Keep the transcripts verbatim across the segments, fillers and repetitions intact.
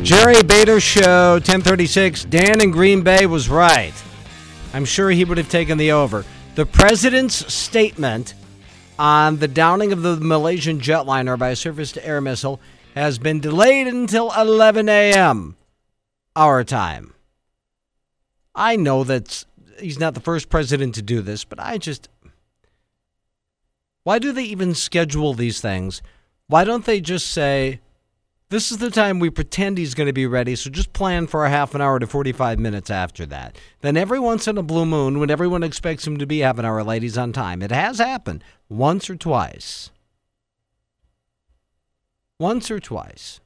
Jerry Bader Show, ten thirty-six. Dan in Green Bay was right. I'm sure he would have taken the over. The president's statement on the downing of the Malaysian jetliner by a surface-to-air missile has been delayed until eleven a.m. our time. I know that he's not the first president to do this, but I just... Why do they even schedule these things? Why don't they just say, this is the time we pretend he's going to be ready, so just plan for a half an hour to forty-five minutes after that. Then every once in a blue moon, when everyone expects him to be half an hour late, he's on time. It has happened once or twice. Once or twice.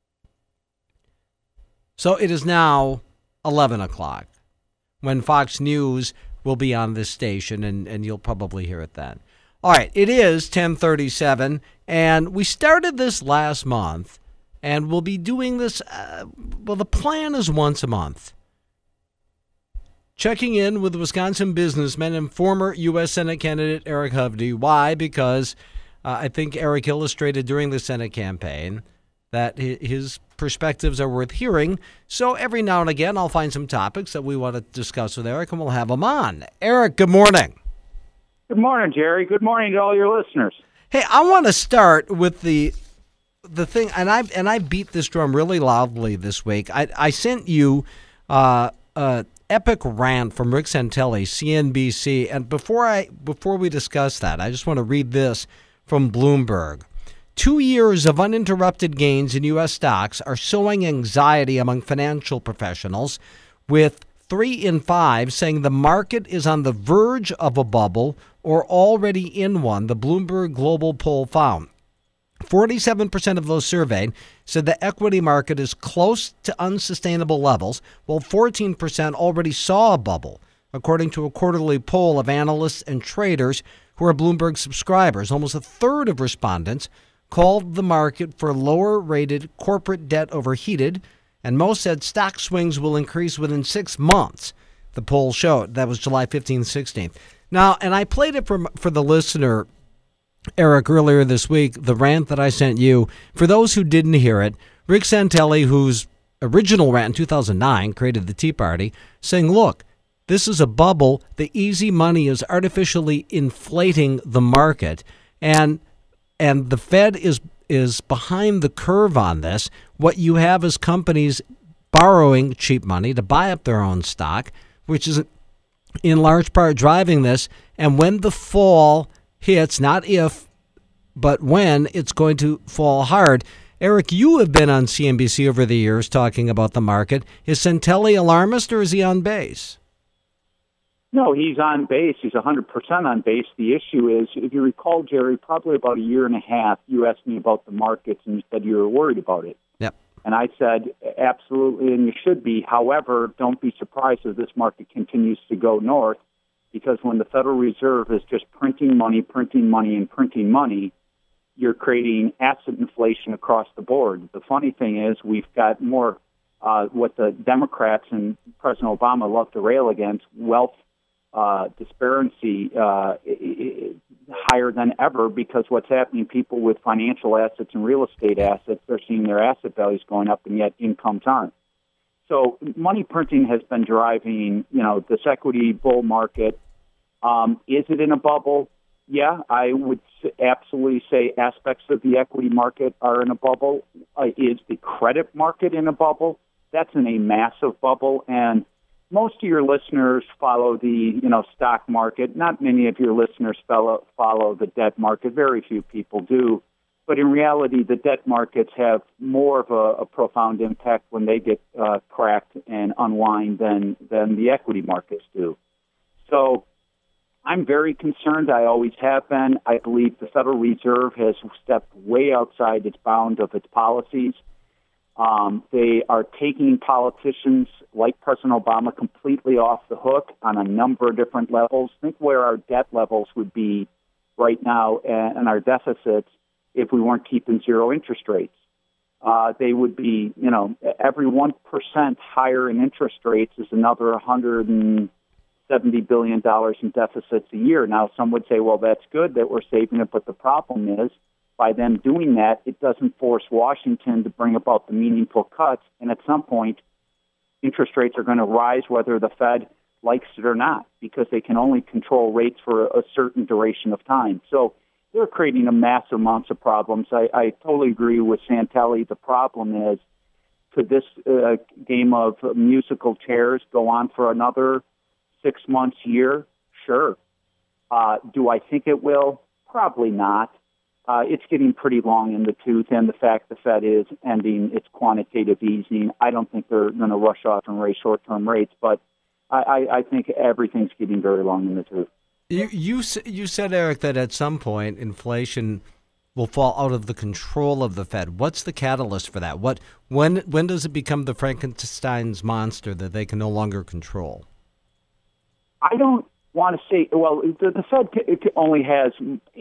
So it is now eleven o'clock when Fox News will be on this station, and, and you'll probably hear it then. All right, it is ten thirty-seven, and we started this last month. And we'll be doing this, uh, well, the plan is once a month. Checking in with Wisconsin businessman and former U S Senate candidate Eric Hovde. Why? Because uh, I think Eric illustrated during the Senate campaign that his perspectives are worth hearing. So every now and again, I'll find some topics that we want to discuss with Eric, and we'll have him on. Eric, good morning. Good morning, Jerry. Good morning to all your listeners. Hey, I want to start with the... The thing, and I and I beat this drum really loudly this week. I I sent you uh, an epic rant from Rick Santelli, C N B C, and before I before we discuss that, I just want to read this from Bloomberg. Two years of uninterrupted gains in U S stocks are sowing anxiety among financial professionals, with three in five saying the market is on the verge of a bubble or already in one. The Bloomberg Global Poll found. forty-seven percent of those surveyed said the equity market is close to unsustainable levels, while fourteen percent already saw a bubble, according to a quarterly poll of analysts and traders who are Bloomberg subscribers. Almost a third of respondents called the market for lower-rated corporate debt overheated, and most said stock swings will increase within six months, the poll showed. That was July fifteenth, sixteenth. Now, and I played it for, for the listener, Eric, earlier this week, the rant that I sent you. For those who didn't hear it, Rick Santelli, whose original rant in two thousand nine created the Tea Party, saying, look, this is a bubble. The easy money is artificially inflating the market, and and the Fed is is behind the curve on this. What you have is companies borrowing cheap money to buy up their own stock, which is in large part driving this. And when the fall hits, not if, but when, it's going to fall hard. Eric, you have been on C N B C over the years talking about the market. Is Santelli alarmist, or is he on base? No, he's on base. He's one hundred percent on base. The issue is, if you recall, Jerry, probably about a year and a half, you asked me about the markets and you said you were worried about it. Yep. And I said, absolutely, and you should be. However, don't be surprised if this market continues to go north, because when the Federal Reserve is just printing money, printing money, and printing money, you're creating asset inflation across the board. The funny thing is we've got more uh, what the Democrats and President Obama love to rail against, wealth uh, disparity uh, higher than ever, because what's happening, people with financial assets and real estate assets, they're seeing their asset values going up, and yet incomes aren't. So money printing has been driving, you know, this equity bull market. Um, is it in a bubble? Yeah, I would absolutely say aspects of the equity market are in a bubble. Uh, is the credit market in a bubble? That's in a massive bubble. And most of your listeners follow the, you know, stock market. Not many of your listeners follow, follow the debt market. Very few people do. But in reality, the debt markets have more of a, a profound impact when they get uh, cracked and unwind than, than the equity markets do. So I'm very concerned. I always have been. I believe the Federal Reserve has stepped way outside its bound of its policies. Um, they are taking politicians like President Obama completely off the hook on a number of different levels. Think where our debt levels would be right now and, and our deficits if we weren't keeping zero interest rates. Uh, they would be, you know, every one percent higher in interest rates is another one hundred seventy billion dollars in deficits a year. Now, some would say, well, that's good that we're saving it, but the problem is by them doing that, it doesn't force Washington to bring about the meaningful cuts. And at some point, interest rates are going to rise whether the Fed likes it or not, because they can only control rates for a certain duration of time. So they're creating a massive amounts of problems. I, I totally agree with Santelli. The problem is, could this uh, game of musical chairs go on for another six months, year? Sure. Uh, do I think it will? Probably not. Uh, it's getting pretty long in the tooth, and the fact the Fed is ending its quantitative easing, I don't think they're going to rush off and raise short-term rates, but I, I, I think everything's getting very long in the tooth. You, you you said, Eric, that at some point inflation will fall out of the control of the Fed. What's the catalyst for that? What when when does it become the Frankenstein's monster that they can no longer control? I don't want to say, well, the, the Fed it only has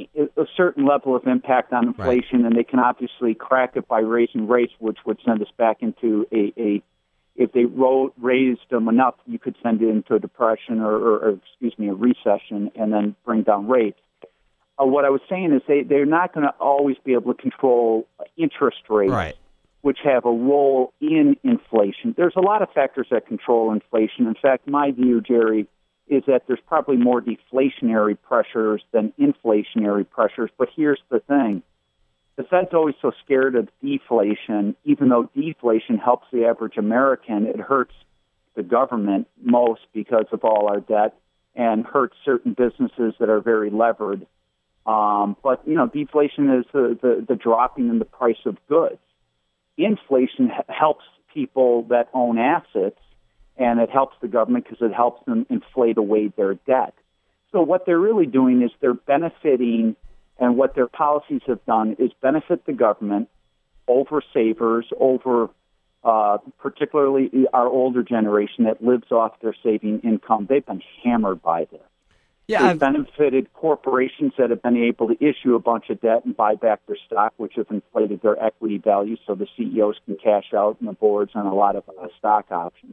a certain level of impact on inflation, right, and they can obviously crack it by raising rates, which would send us back into a, a if they ro- raised them enough, you could send it into a depression or, or, or excuse me, a recession, and then bring down rates. Uh, what I was saying is they, they're not going to always be able to control interest rates, right, which have a role in inflation. There's a lot of factors that control inflation. In fact, my view, Jerry, is that there's probably more deflationary pressures than inflationary pressures. But here's the thing. The Fed's always so scared of deflation. Even though deflation helps the average American, it hurts the government most because of all our debt and hurts certain businesses that are very levered. Um, but, you know, deflation is the, the, the dropping in the price of goods. Inflation h- helps people that own assets, and it helps the government because it helps them inflate away their debt. So what they're really doing is they're benefiting, and what their policies have done is benefit the government over savers, over uh, particularly our older generation that lives off their saving income. They've been hammered by this. Yeah, They've I've... benefited corporations that have been able to issue a bunch of debt and buy back their stock, which have inflated their equity value so the C E Os can cash out and the boards on a lot of uh, stock options.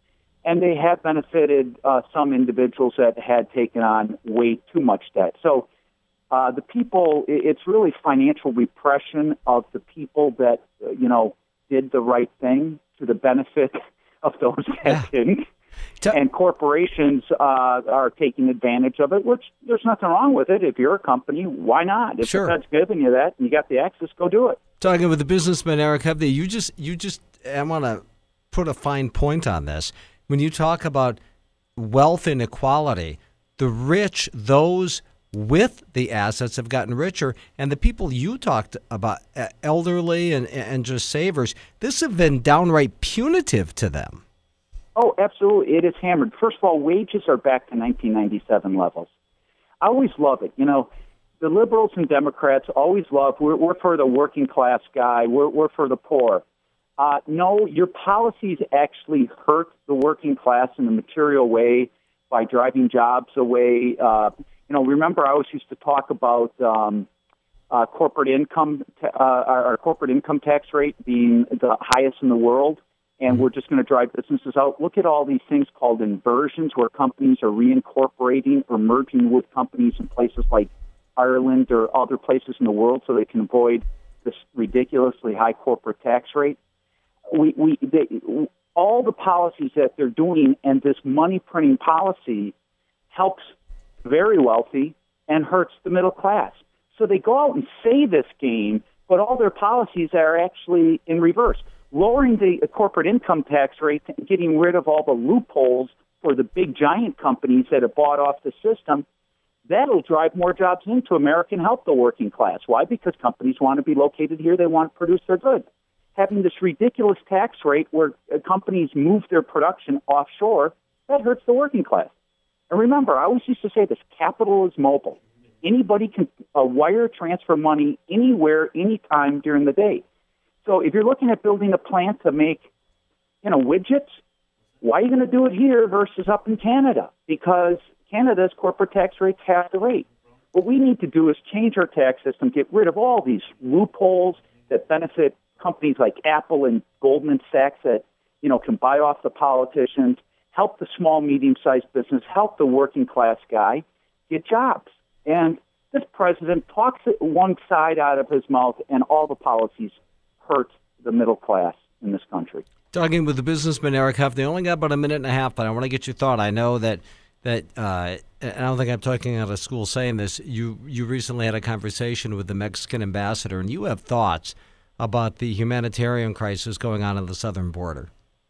And they have benefited uh, some individuals that had taken on way too much debt. So uh, the people, it's really financial repression of the people that, uh, you know, did the right thing to the benefit of those that yeah. didn't. And corporations uh, are taking advantage of it, which there's nothing wrong with it. If you're a company, why not? If sure. the Fed's giving you that and you got the access, go do it. Talking with the businessman, Eric Hovde, you just, you just, I want to put a fine point on this. When you talk about wealth inequality, the rich, those with the assets have gotten richer, and the people you talked about, elderly and, and just savers, this have been downright punitive to them. Oh, absolutely. It is hammered. First of all, wages are back to nineteen ninety-seven levels. I always love it. You know, the liberals and Democrats always love, we're, we're for the working class guy, we're, we're for the poor. Uh, no, your policies actually hurt the working class in a material way by driving jobs away. Uh, you know, remember I always used to talk about um, uh, corporate income, uh, our corporate income tax rate being the highest in the world, and we're just going to drive businesses out. Look at all these things called inversions, where companies are reincorporating or merging with companies in places like Ireland or other places in the world so they can avoid this ridiculously high corporate tax rate. We, we, they, all the policies that they're doing and this money printing policy helps very wealthy and hurts the middle class. So they go out and say this game, but all their policies are actually in reverse. Lowering the corporate income tax rate, getting rid of all the loopholes for the big giant companies that have bought off the system, that'll drive more jobs into America and help the working class. Why? Because companies want to be located here. They want to produce their goods. Having this ridiculous tax rate where companies move their production offshore, that hurts the working class. And remember, I always used to say this, capital is mobile. Anybody can uh, wire transfer money anywhere, anytime during the day. So if you're looking at building a plant to make, you know, widgets, why are you going to do it here versus up in Canada? Because Canada's corporate tax rate's half the rate. What we need to do is change our tax system, get rid of all these loopholes that benefit companies like Apple and Goldman Sachs that, you know, can buy off the politicians, help the small, medium-sized business, help the working class guy get jobs. And This president talks one side out of his mouth, and all the policies hurt the middle class in this country. Talking with the businessman Eric Huff. They only got about a minute and a half, but I want to get your thought. I know that that uh, and I don't think I'm talking out of school saying this. You you recently had a conversation with the Mexican ambassador, and you have thoughts about the humanitarian crisis going on at the southern border.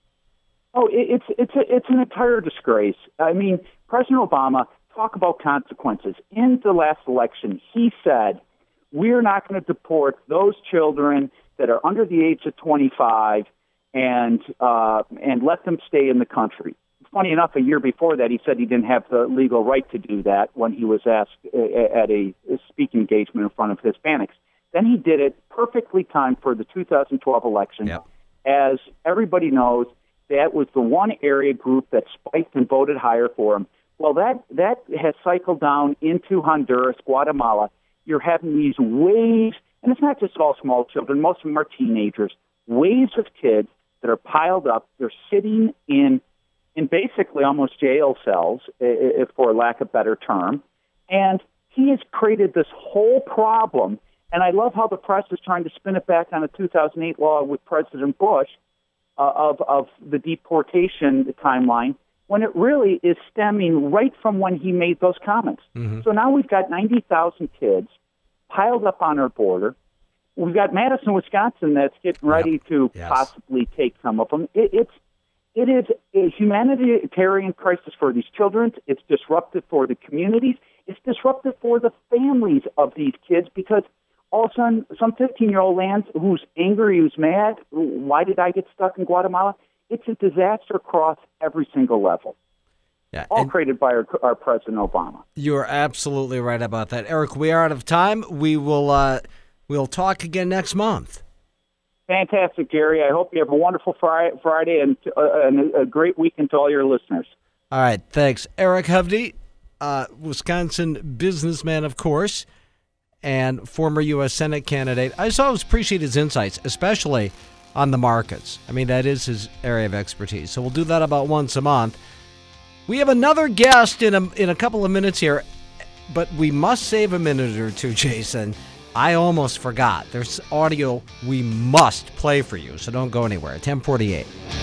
Oh, it's it's a, it's an entire disgrace. I mean, President Obama, talk about consequences. In the last election, he said, we're not going to deport those children that are under the age of twenty-five and uh, and let them stay in the country. Funny enough, a year before that, he said he didn't have the legal right to do that when he was asked at a speaking engagement in front of Hispanics. Then he did it perfectly timed for the two thousand twelve election. Yep. As everybody knows, that was the one area group that spiked and voted higher for him. Well, that, that has cycled down into Honduras, Guatemala. You're having these waves, and it's not just all small children. Most of them are teenagers. Waves of kids that are piled up. They're sitting in in basically almost jail cells, if for lack of a better term. And he has created this whole problem. And I love how the press is trying to spin it back on a two thousand eight law with President Bush uh, of, of the deportation timeline, when it really is stemming right from when he made those comments. Mm-hmm. So now we've got ninety thousand kids piled up on our border. We've got Madison, Wisconsin that's getting ready yep. to yes. possibly take some of them. It, it's It is a humanitarian crisis for these children. It's disruptive for the communities. It's disruptive for the families of these kids because all of a sudden, some fifteen-year-old lands who's angry, who's mad, why did I get stuck in Guatemala? It's a disaster across every single level. Yeah, all created by our, our President Obama. You're absolutely right about that. Eric, we are out of time. We will uh, we'll talk again next month. Fantastic, Gary. I hope you have a wonderful Friday and, uh, and a great weekend to all your listeners. All right, thanks. Eric Hovde, uh, Wisconsin businessman, of course, and former U S Senate candidate. I just always appreciate his insights, especially on the markets. I mean, that is his area of expertise. So we'll do that about once a month. We have another guest in a, in a couple of minutes here, but we must save a minute or two, Jason. I almost forgot. There's audio we must play for you, so don't go anywhere. ten forty-eight.